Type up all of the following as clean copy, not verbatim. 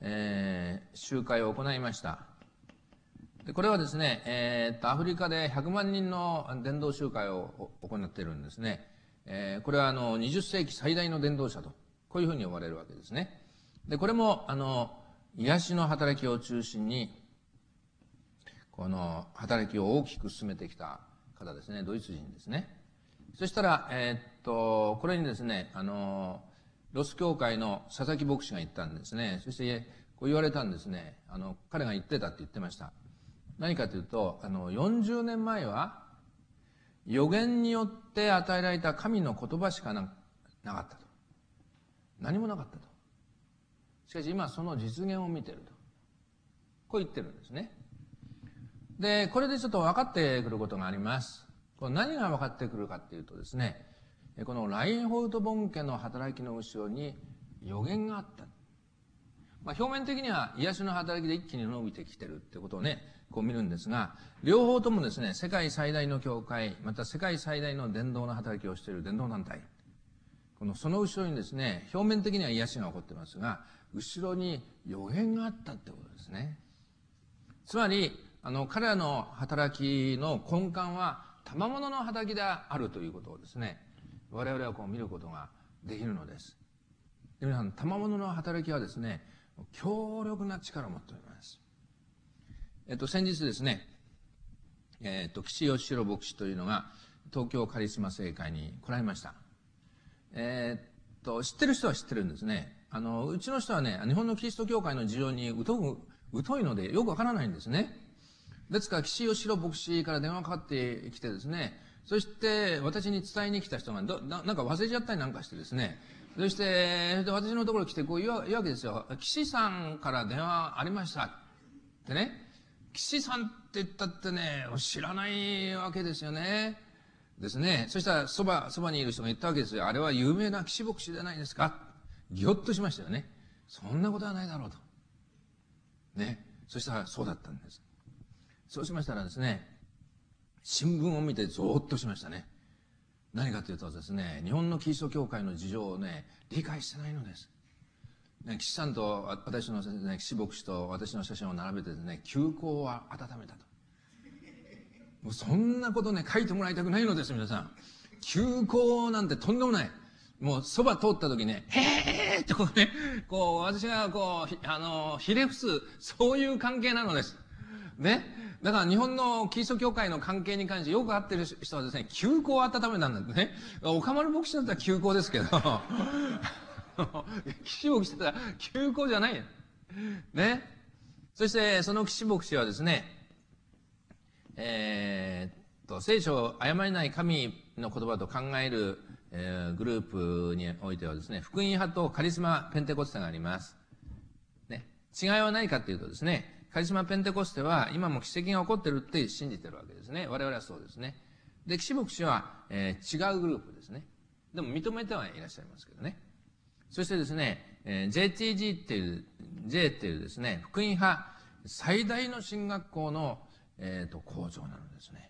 集会を行いました。でこれはですね、アフリカで100万人の伝道集会を行っているんですね。これは20世紀最大の伝道者と、こういうふうに呼ばれるわけですね。で、これも癒しの働きを中心に、この働きを大きく進めてきた方ですね、ドイツ人ですね。そしたら、これにですね、ロス教会の佐々木牧師が言ったんですね。そして、こう言われたんですね。彼が言ってたって言ってました。何かというと、40年前は、預言によって与えられた神の言葉しかなかったと。何もなかったと。しかし今その実現を見ていると。こう言ってるんですね。で、これでちょっと分かってくることがあります。これ何が分かってくるかっていうとですね、このラインホルト本家の働きの後ろに預言があった。表面的には癒しの働きで一気に伸びてきてるってことをね、こう見るんですが、両方ともですね、世界最大の教会、また世界最大の伝道の働きをしている伝道団体。その後ろにですね、表面的には癒しが起こってますが、後ろに預言があったってことですね。つまり、彼らの働きの根幹は、賜物の働きであるということをですね、我々はこう見ることができるのです。で皆さん、賜物の働きはですね、強力な力を持っております。先日ですね、岸義弘牧師というのが東京カリスマ聖会に来られました。知ってる人は知ってるんですね。うちの人はね、日本のキリスト教会の事情に疎いのでよくわからないんですね。ですから、岸義弘牧師から電話かかってきてですね、そして私に伝えに来た人がなんか忘れちゃったりなんかしてですね、そして私のところに来てこう言うわけですよ。岸さんから電話ありました。ってね、岸さんって言ったってね、知らないわけですよね。ですね。そしたらそばにいる人が言ったわけですよ。あれは有名な岸牧師じゃないですか。ぎょっとしましたよね。そんなことはないだろうと。ね。そしたらそうだったんです。そうしましたらですね、新聞を見てゾーッとしましたね。何かというとですね、日本のキリスト教会の事情をね、理解してないのです。ね、岸さんと私の、ね、岸牧師と私の写真を並べてですね、旧交は温めたと。もうそんなことね、書いてもらいたくないのです、皆さん。旧交なんてとんでもない。もうそば通った時ね、へーってこうね、こう私がこう、ひれ伏す、そういう関係なのです。ね。だから日本のキリスト教会の関係に関してよく会ってる人はですね、旧交を温めたんだってね。岡丸牧師だったら旧交ですけど、岸牧師だったら旧交じゃないよ。ね。そしてその岸牧師はですね、聖書を誤りない神の言葉と考える、グループにおいてはですね、福音派とカリスマペンテコステがあります。ね。違いは何かっていうとですね、カリスマペンテコステは今も奇跡が起こってるって信じてるわけですね。我々はそうですね。で、岸牧師は、違うグループですね。でも認めてはいらっしゃいますけどね。そしてですね、JTG っていう、J っていうですね、福音派最大の神学校の、校長なのですね。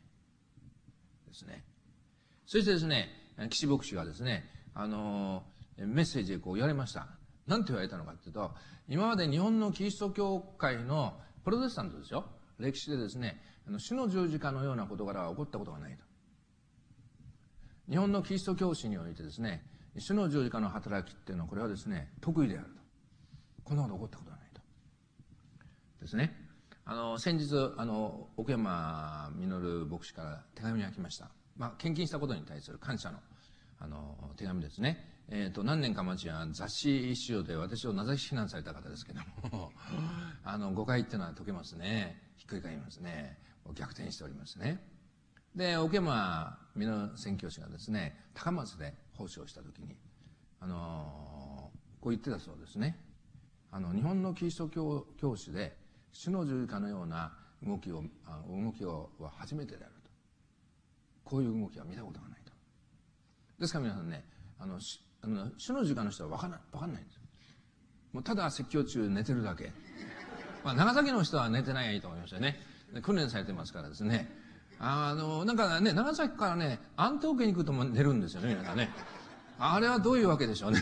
そしてですね、岸牧師がですね、メッセージでこう言われました。なんて言われたのかっていうと、今まで日本のキリスト教会のプロテスタントですよ。歴史でですね、主の十字架のような事柄は起こったことがないと。日本のキリスト教史においてですね、主の十字架の働きっていうのはこれはですね、得意であると。こんなこと起こったことがないと。ですね。先日、奥山実牧師から手紙が来ました。献金したことに対する感謝の、手紙ですね。何年か前には雑誌使用で私を名指し非難された方ですけども、誤解っていうのは解けますね。ひっくり返りますね。逆転しておりますね。で、奥山実宣教師がですね、高松で奉仕をしたときに、こう言ってたそうですね。日本のキリスト教師で、主の十字架のような動きをは初めてであると。こういう動きは見たことがないと。ですから皆さんね、主の十字架の人は分かんないんですよ。もうただ説教中寝てるだけ。長崎の人は寝てないと思いましたよね。訓練されてますからですね。なんかね、長崎からね、アンテオ家に行くとも寝るんですよね、皆さんね。 あれはどういうわけでしょうね。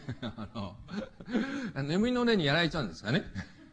眠りの霊にやられちゃうんですかね。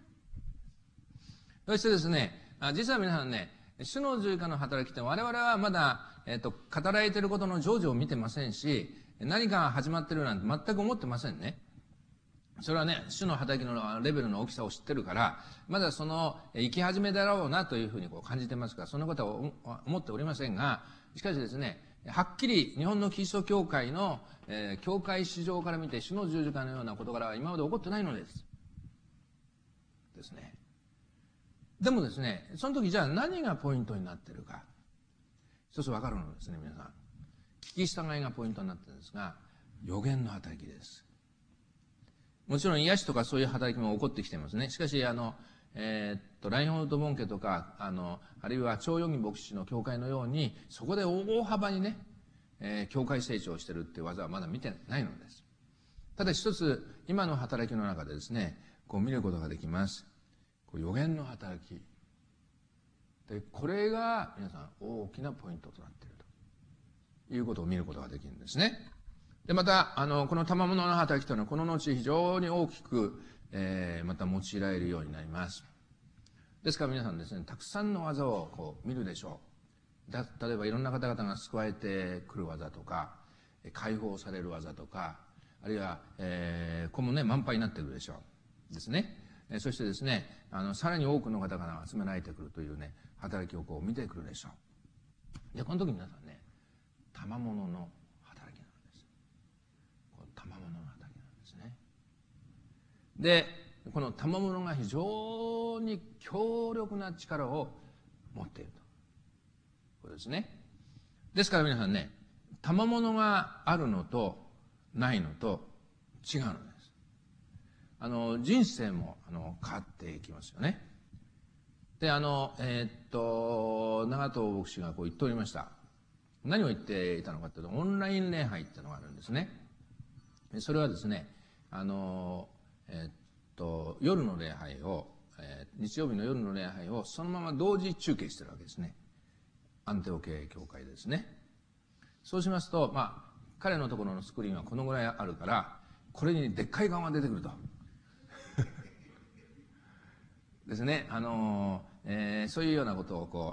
そしてですね、実は皆さんね、主の十字架の働きって我々はまだ、語られていることの成就を見てませんし、何かが始まってるなんて全く思ってませんね。それはね、主の働きのレベルの大きさを知ってるから、まだその生き始めだろうなというふうに感じてますから、そんなことは思っておりませんが、しかしですね、はっきり日本のキリスト教会の、教会史上から見て主の十字架のような事柄は今まで起こってないのです。ですね。でもですね、その時じゃあ何がポイントになっているか、一つわかるのですね、皆さん。聞き従いがポイントになっているんですが、予言の働きです。もちろん癒しとかそういう働きも起こってきていますね。しかし、ラインホールド・ボン家とか、あるいは張ヨギ牧師の教会のように、そこで大幅にね、教会成長しているっていう技はまだ見てないのです。ただ一つ、今の働きの中でですね、見ることができます。予言の働き。で、これが皆さん大きなポイントとなっているということを見ることができるんですね。で、また、この賜物の働きというのはこの後非常に大きく、また用いられるようになります。ですから皆さんですね、たくさんの技を見るでしょう。例えばいろんな方々が救われてくる技とか、解放される技とか、あるいは、これもね、満杯になってくるでしょう。ですね。そしてですね、さらに多くの方が集められてくるというね、働きを見てくるでしょう。で、この時皆さんね、賜物の働きなんです。この賜物の働きなんですね。で、この賜物が非常に強力な力を持っていると。これですね。ですから皆さんね、賜物があるのとないのと違うのです。人生も変わっていきますよね。で、長藤牧師が言っておりました。何を言っていたのかというと、オンライン礼拝っていうのがあるんですね。それはですね、夜の礼拝を、日曜日の夜の礼拝をそのまま同時中継してるわけですね。アンテオ系教会ですね。そうしますと、彼のところのスクリーンはこのぐらいあるから、これにでっかい顔が出てくると。ですね。そういうようなことを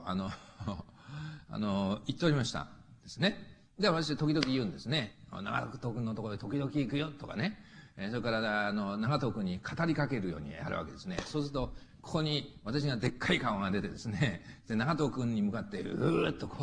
言っておりましたですね。で、私時々言うんですね。長藤君のところで時々行くよとかね。それから長藤君に語りかけるようにやるわけですね。そうするとここに私がでっかい顔が出てですね、で長藤君に向かってうーっと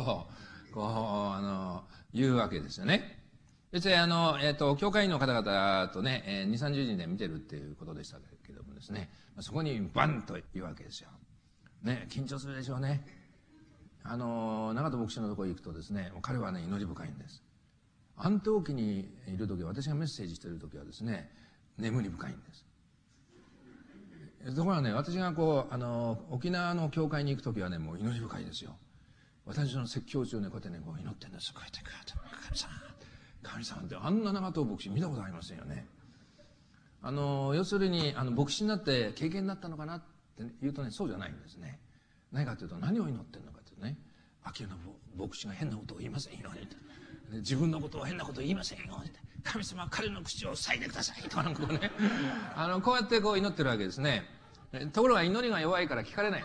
言うわけですよね。別に教会員の方々とね、2、30人で見てるっていうことでしたけどもですね、そこにバンと言うわけですよ。ね、緊張するでしょうね。長藤牧師のところに行くとですね、彼はね、祈り深いんです。アンテオ家にいるとき、私がメッセージしているときはですね、眠り深いんです。ところがね、私が沖縄の教会に行くときはね、もう祈り深いですよ。私の説教中ね、こうやってね、祈ってんです。こうやって神様ってあんな長藤牧師見たことありませんよね。要するに牧師になって経験になったのかなって言うとね、そうじゃないんですね。何かというと、何を祈ってるのかというとね、秋の牧師が変なことを言いませんように、自分のことを変なことを言いませんように、神様は彼の口を塞いでくださいとかこうね、こうやって祈ってるわけですね。ところが祈りが弱いから聞かれない。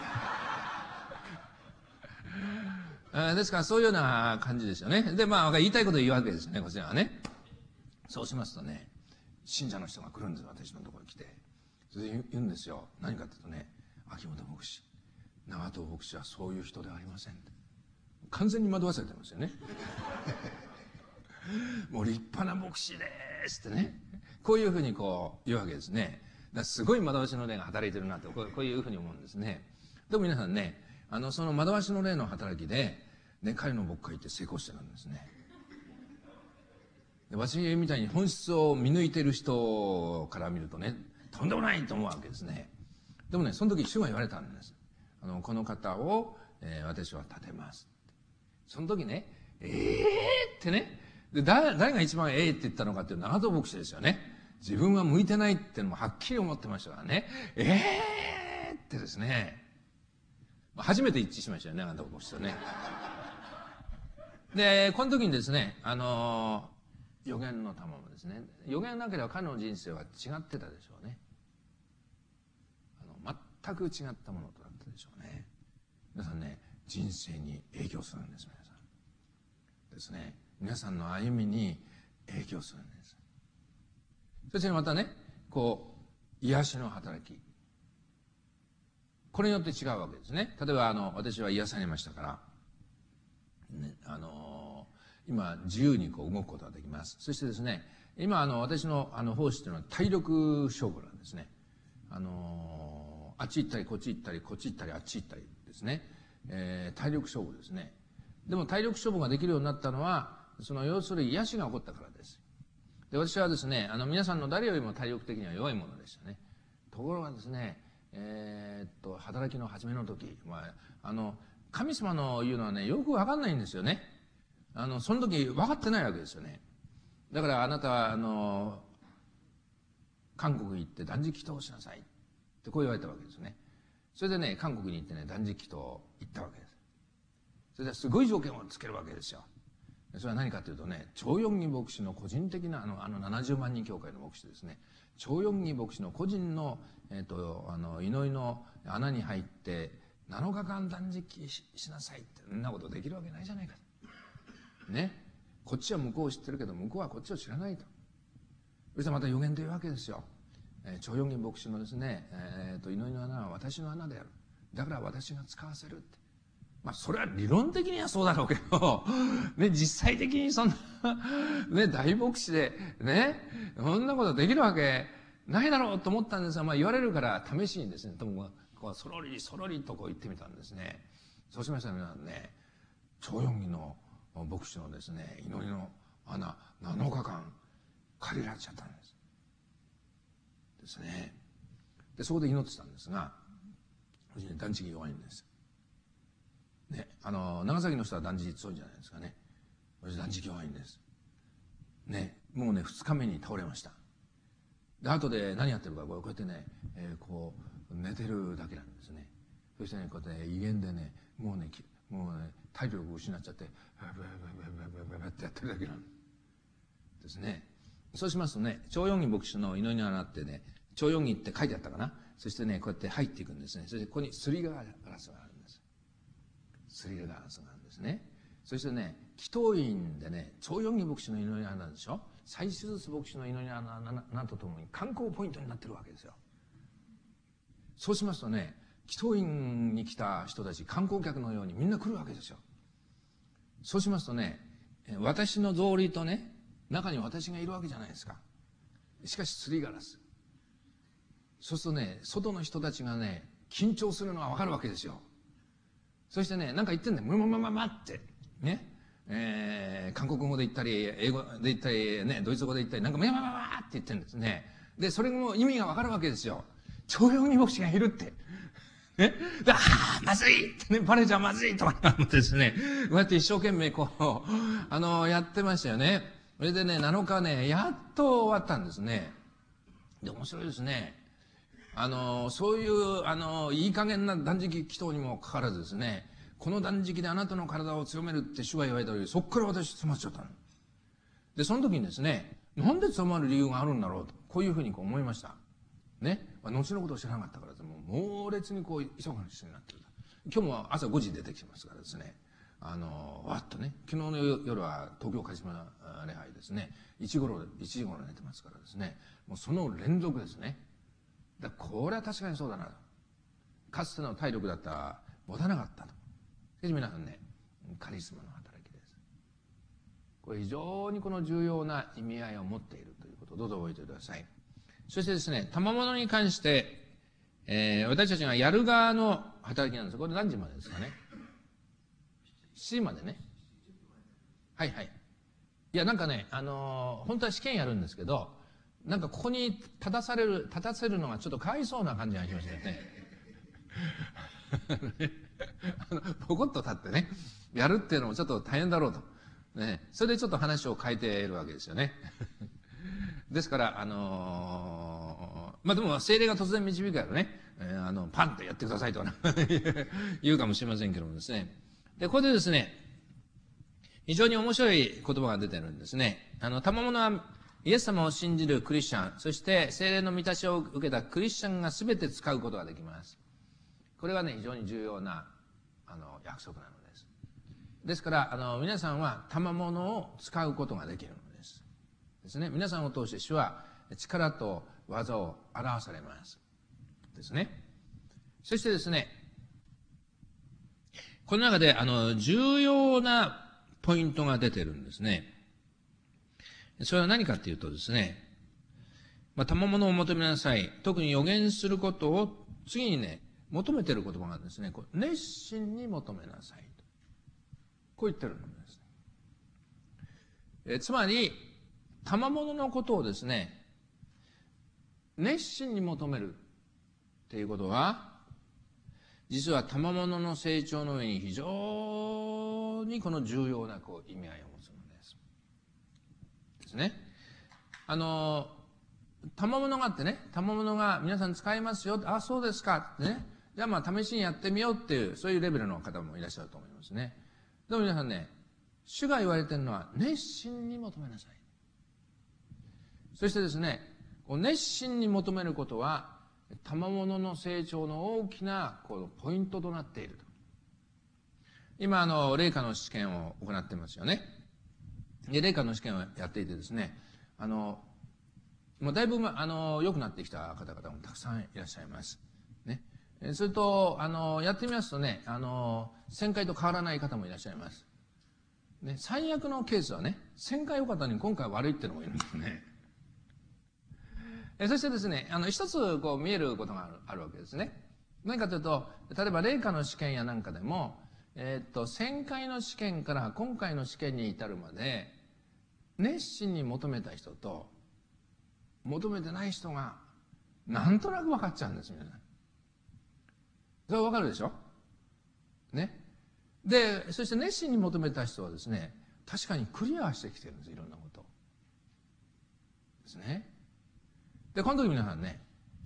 ですからそういうような感じですよね。で、言いたいことを言うわけですね、こちらはね。そうしますとね、信者の人が来るんですよ、私のところに来て。それで言うんですよ。何かというとね、秋元牧師、長藤牧師はそういう人ではありませんって。完全に惑わされてますよね。もう立派な牧師ですってね。こういうふうに言うわけですね。だからすごい惑わしの霊が働いてるなと、こういうふうに思うんですね。でも皆さんね、その惑わしの霊の働きで、ね、彼の牧会って成功してるんですね。で、私みたいに本質を見抜いてる人から見るとね、とんでもないと思うわけですね。でもね、その時主が言われたんです。この方を、私は立てます。その時ね、ってね、で誰が一番って言ったのかっていう長藤牧師ですよね。自分は向いてないっていうのもはっきり思ってましたからね、ってですね、初めて一致しましたよね、長藤牧師とね。で、この時にですね、 予言の賜物ですね。予言なければ彼の人生は違ってたでしょうね。全く違ったものとなったでしょうね。皆さんね、人生に影響するんです。皆さんですね、皆さんの歩みに影響するんです。そしてまたね、癒しの働き、これによって違うわけですね。例えば私は癒されましたから、ね、今自由に動くことができます。そしてですね、今私の奉仕というのは体力勝負なんですね。あっち行ったりこっち行ったりこっち行ったりあっち行ったりですね、体力勝負ですね。でも体力勝負ができるようになったのは、要するに癒しが起こったからです。で、私はですね、皆さんの誰よりも体力的には弱いものでしたね。ところがですね、働きの始めの時、神様の言うのはね、よく分かんないんですよね。その時分かってないわけですよね。だからあなたは韓国に行って断食祈祷をしなさいってこう言われたわけですね。それでね、韓国に行ってね、断食祈祷行ったわけです。それですごい条件をつけるわけですよ。それは何かというとね、趙永義牧師の個人的な70万人教会の牧師ですね、趙永義牧師の個人の、祈りの穴に入って7日間断食 しなさいって、そんなことできるわけないじゃないかね。こっちは向こうを知ってるけど向こうはこっちを知らないと。そしてまた予言というわけですよ。趙永義牧師のですね、祈りの穴は私の穴である、だから私が使わせるって。それは理論的にはそうだろうけど、ね、実際的にそんな、ね、大牧師で、ね、そんなことできるわけないだろうと思ったんですが、言われるから試しにですね、そろりそろりと言ってみたんですね。そうしましたら皆さんね、趙永義の牧師のですね、祈りの穴7日間借りられちゃったんですね。で、そこで祈ってたんですが、断食弱いんです。ね、長崎の人は断食強いんじゃないですかね。私断食弱いんです。ね、もうね、2日目に倒れました。で、後で何やってるか、こうやってね、寝てるだけなんですね。そしてね、こうやって威厳でね、もうね、体力を失っちゃって、ってやってるだけなんですね。そうしますとね、趙永義牧師の祈りの穴ってね、趙永義って書いてあったかな。そしてね、こうやって入っていくんですね。そしてここにすりガラスがあるんです。すりガラスがあるんですね。そしてね、祈祷院でね、趙永義牧師の祈りの穴でしょ、最手術牧師の祈りの穴とともに観光ポイントになってるわけですよ。そうしますとね、祈祷院に来た人たち、観光客のようにみんな来るわけですよ。そうしますとね、私の草履とね、中に私がいるわけじゃないですか。しかしすりガラス。そうするとね、外の人たちがね、緊張するのがわかるわけですよ。そしてね、なんか言ってんだよ。ってね、韓国語で言ったり、英語で言ったりね、ドイツ語で言ったり、なんかって言ってるんですね。で、それも意味がわかるわけですよ。趙永義牧師がいるって。ね、まずいってね、バレちゃまずいとかですね、こうやって一生懸命やってましたよね。それでね、7日ね、やっと終わったんですね。で、面白いですね。そういういい加減な断食祈祷にもかかわらずですね、この断食であなたの体を強めるって主が言われたより、そこから私詰まっちゃったので、その時にですね、なんで詰まる理由があるんだろうと、こういうふうに思いましたね。後のことを知らなかったからです。もう猛烈に急がな人になってる。今日も朝5時に出てきてますからですね、わっとね、昨日の夜は東京カシマ礼拝ですね、1時頃寝てますからですね、もうその連続ですね。これは確かにそうだなと。かつての体力だったら持たなかったと。しかし皆さんね、カリスマの働きです。これ非常にこの重要な意味合いを持っているということをどうぞ覚えてください。そしてですね、賜物に関して、私たちがやる側の働きなんです。これ何時までですかね。7時までね。はいはい。いや、なんかね、本当は試験やるんですけど、なんかここに立たせるのがちょっとかわいそうな感じがしましたよね。ポコッと立ってね、やるっていうのもちょっと大変だろうと。ね、それでちょっと話を変えているわけですよね。ですから、でも精霊が突然導くからね、パンとやってくださいとか言うかもしれませんけどもですね。で、これでですね、 非常に面白い言葉が出てるんですね。賜物はイエス様を信じるクリスチャン、そして聖霊の満たしを受けたクリスチャンが全て使うことができます。これはね、非常に重要な約束なのです。ですから皆さんは賜物を使うことができるのですね。皆さんを通して主は力と技を表されますですね。そしてですね、この中で重要なポイントが出てるんですね。それは何かっていうとですね、賜物を求めなさい。特に予言することを次にね、求めてる言葉がですね、熱心に求めなさいと。こう言ってるんです。つまり、賜物のことをですね、熱心に求めるっていうことは、実は賜物の成長の上に非常にこの重要な意味合いを持つのです。ですね。賜物があってね、賜物が皆さん使いますよ。あ、そうですか。ってね。じゃあ試しにやってみようっていう、そういうレベルの方もいらっしゃると思いますね。でも皆さんね、主が言われてるのは熱心に求めなさい。そしてですね、熱心に求めることは、賜物の成長の大きなポイントとなっていると。今霊下の試験を行ってますよね。で霊下の試験をやっていてですね、もうだいぶ良くなってきた方々もたくさんいらっしゃいます。ね。それとやってみますとね、1000回と変わらない方もいらっしゃいます。ね、最悪のケースはね、1000回良かったのに今回悪いっていうのもいるんですね。そしてですね、一つ見えることがあるわけですね。何かというと、例えば霊下の試験やなんかでも、1000回の試験から今回の試験に至るまで、熱心に求めた人と、求めてない人が、なんとなく分かっちゃうんです、皆さん。それは分かるでしょ？ね。で、そして熱心に求めた人はですね、確かにクリアしてきてるんです、いろんなことですね。で、この時皆さんね、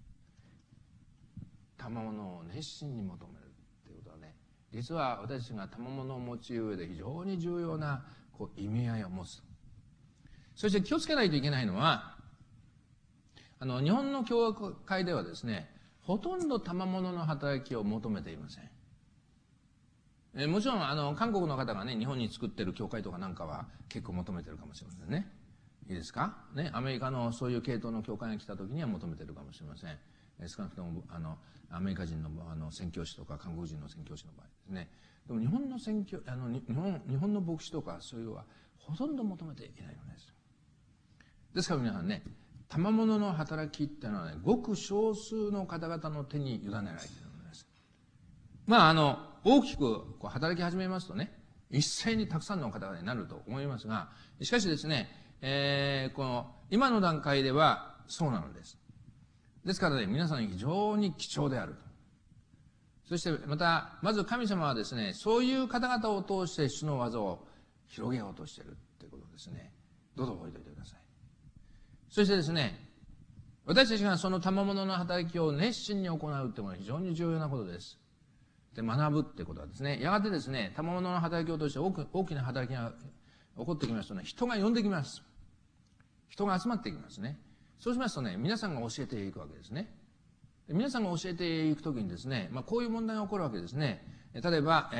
賜物を熱心に求めるっていうことはね、実は私たちが賜物を用いる上で非常に重要な意味合いを持つ。そして気をつけないといけないのは、日本の教会ではですね、ほとんど賜物の働きを求めていません。もちろん韓国の方がね、日本に作ってる教会とかなんかは結構求めてるかもしれませんね。いいですかね、アメリカのそういう系統の教会が来た時には求めてるかもしれません。少なくともアメリカ人の宣教師とか韓国人の宣教師の場合ですね。でも日本の日本の牧師とかそういうはほとんど求めていないのです。ですから皆さんね、賜物の働きっていうのはね、ごく少数の方々の手に委ねられているのです。大きく働き始めますとね、一斉にたくさんの方々になると思いますが、しかしですね、今の段階ではそうなのです。ですからね、皆さん非常に貴重であると。そしてまず神様はですね、そういう方々を通して主の技を広げようとしているということですね。どうぞ覚えておいてください。そしてですね、私たちがその賜物の働きを熱心に行うというのは非常に重要なことです。で、学ぶってことはですね、やがてですね、賜物の働きを通して大きな働きが起こってきますとね、人が呼んできます。人が集まってきますね。そうしますとね、皆さんが教えていくわけですね。皆さんが教えていくときにですね、こういう問題が起こるわけですね。例えば、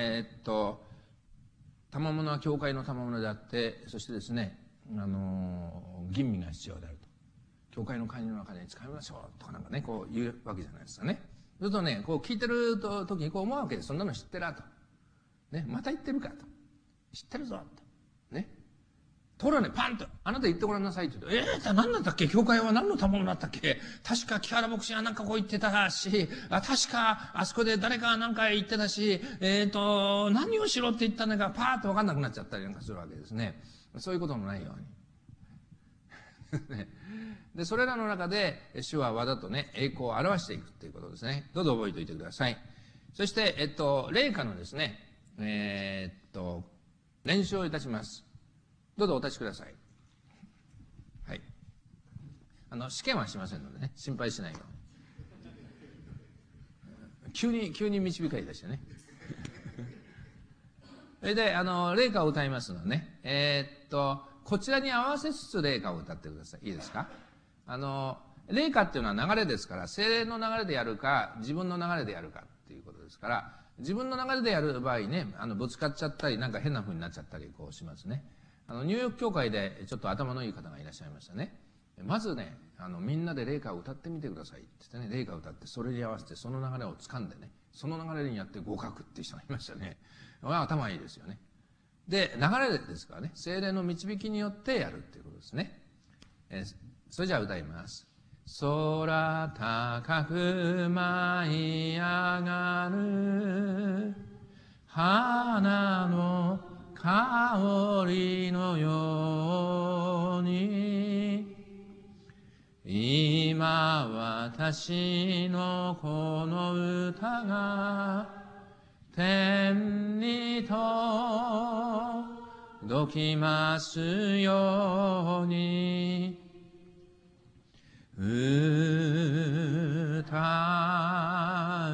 賜物は教会の賜物であって、そしてですね、吟味が必要であると。教会の会の中で使いましょうとかなんかね、こう言うわけじゃないですかね。するとね、聞いてるときに思うわけです。そんなの知ってらと。ね、また言ってるかと。知ってるぞと。ね。ところがね、パンと、あなた言ってごらんなさいって言うと、何だったっけ教会は何の賜物だったっけ確か木原牧師がなんかこう言ってたし、確かあそこで誰かなんか言ってたし、何をしろって言ったんだかパーッと分かんなくなっちゃったりなんかするわけですね。そういうことのないように。で、それらの中で、主は技とね、栄光を表していくということですね。どうぞ覚えておいてください。そして、霊下のですね、練習をいたします。どうぞお立ちください。はい。試験はしませんのでね、心配しないように。急に導かれたしてね。 それで、霊歌を歌いますのね。こちらに合わせつつ霊歌を歌ってください。いいですか？霊歌っていうのは流れですから、精霊の流れでやるか、自分の流れでやるかっていうことですから、自分の流れでやる場合ね、ぶつかっちゃったり、なんか変な風になっちゃったり、こうしますね。ニューヨーク教会でちょっと頭のいい方がいらっしゃいましたね。まずね、みんなで霊歌を歌ってみてくださいって言ってね、霊歌を歌って、それに合わせてその流れを掴んでね、その流れにやって合格っていう人がいましたね。頭いいですよね。で、流れですからね、精霊の導きによってやるっていうことですね。それじゃあ歌います。空高く舞い上がる花の香りのように、今私のこの歌が天に届きますように、歌う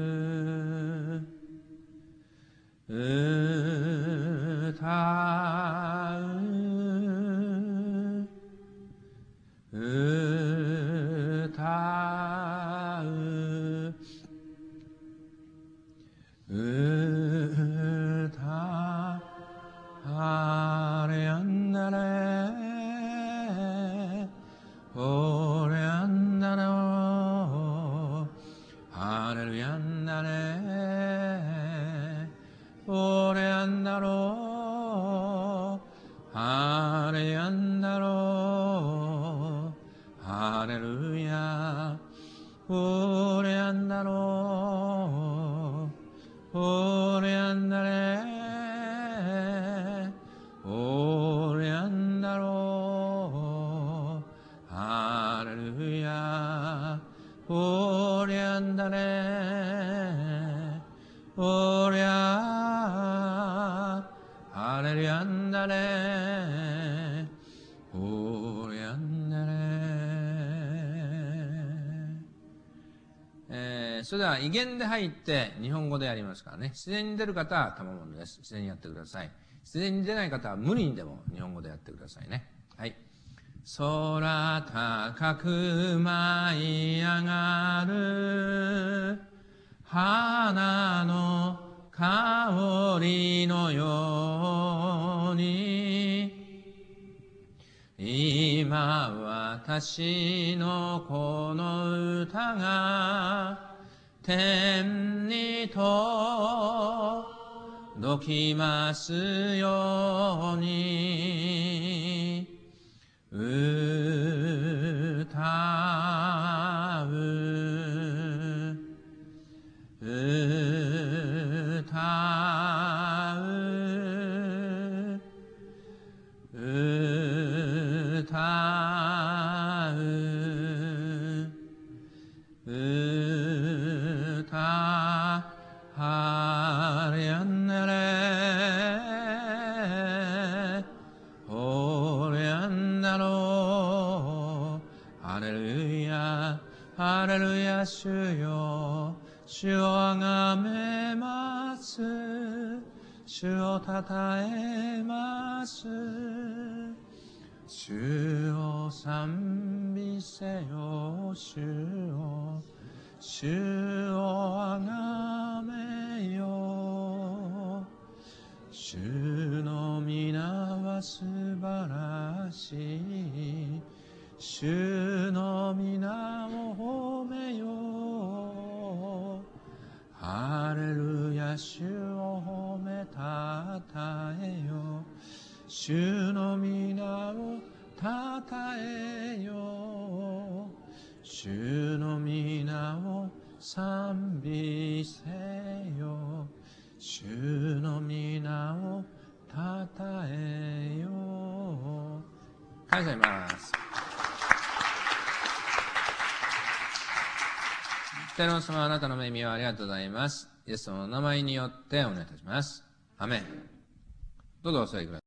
あれやんだれおれやんだれおハレルヤんだれおれやんだろハレやんだろハレルヤおれやんだろおれやんだれおれやんだろハレルヤおりゃんだれおりゃハレルヤんだれおりゃんだれそれでは威厳で入って日本語でやりますからね。自然に出る方は賜物です。自然にやってください。自然に出ない方は無理にでも日本語でやってくださいね。はい。空高く舞い上がる花の香りのように、今私のこの歌が天に届きますように、歌うハレヤンネレホレヤンダロハレルヤハレルヤ主よ主をあがめます主をたたえます主を賛美せよ主をあがめよ主の皆は素晴らしい主の皆を褒めよハレルヤ主を褒めたたえよ主の皆をたたえよ主の皆を賛美せよ主の皆をたたえよ感謝します天皇様あなたの恵みをありがとうございますイエス様の名前によってお願いいたしますアメンどうぞお座りください